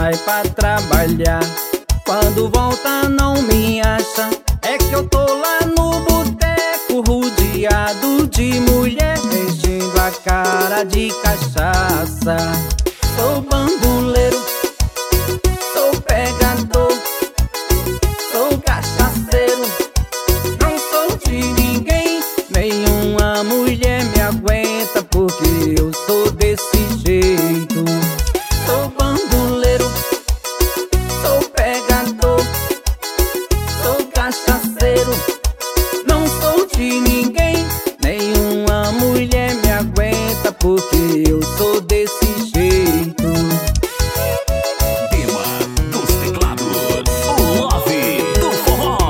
sai pra trabalhar, quando volta não me acha. É que eu tô lá no boteco, rodeado de mulher, enchendo a cara de cachaça. Sou bandoleiro, sou pegador, sou cachaceiro, não sou de ninguém. Nenhuma mulher me aguenta, porque eu sou desse jeito. Sou bandoleiro, sou pegador, sou cachaceiro, não sou de ninguém. Nenhuma mulher me aguenta, porque eu sou desse jeito. Tema dos teclados, o Love do Forró.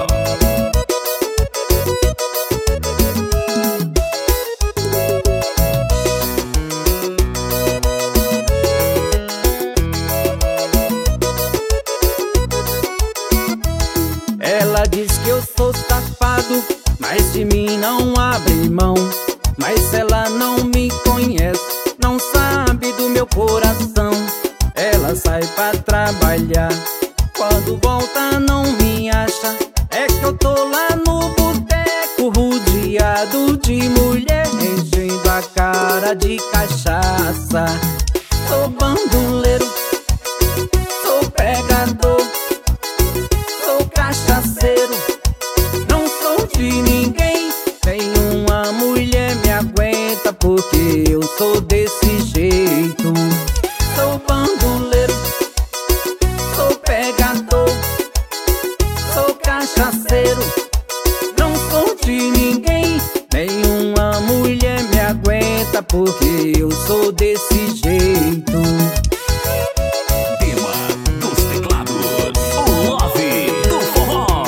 Ela diz que eu sou safado, mas de mim não abre mão. Mas ela não me conhece, não sabe do meu coração. Ela sai pra trabalhar, quando volta não me acha. É que eu tô lá no boteco, rodeado de mulher, enchendo a cara de cachaça. Sou bandoleiro, sou pegador, sou cachaceiro, não sou de ninguém. Nenhuma mulher me aguenta, porque eu sou desse jeito. Sou bandoleiro, sou pegador, sou cachaceiro, não sou de ninguém. Nenhuma mulher me aguenta, porque eu sou desse jeito. Tema dos teclados, o Love do Forró.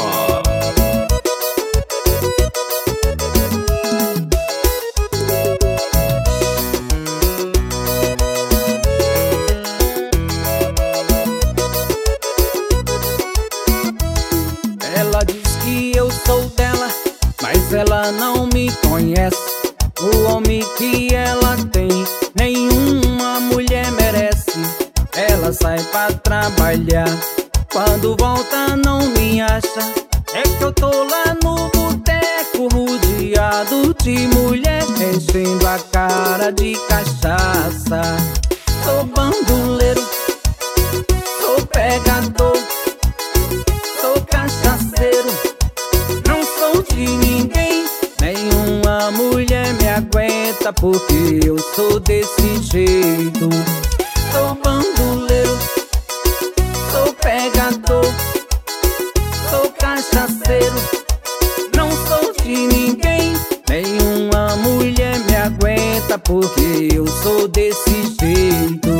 Ela diz que eu sou dela, mas ela não me conhece. O homem que ela tem, nenhuma mulher merece. Ela sai pra trabalhar, quando volta não me acha. É que eu tô lá no boteco, rodeado de mulher, enchendo a cara de cachaça. Sou bandoleiro, sou pegador, sou cachaceiro, não sou de ninguém. Nenhuma mulher me aguenta, porque eu sou desse jeito. Sou bandoleiro, sou pegador, sou cachaceiro, não sou de ninguém. Nenhuma mulher me aguenta, porque eu sou desse jeito.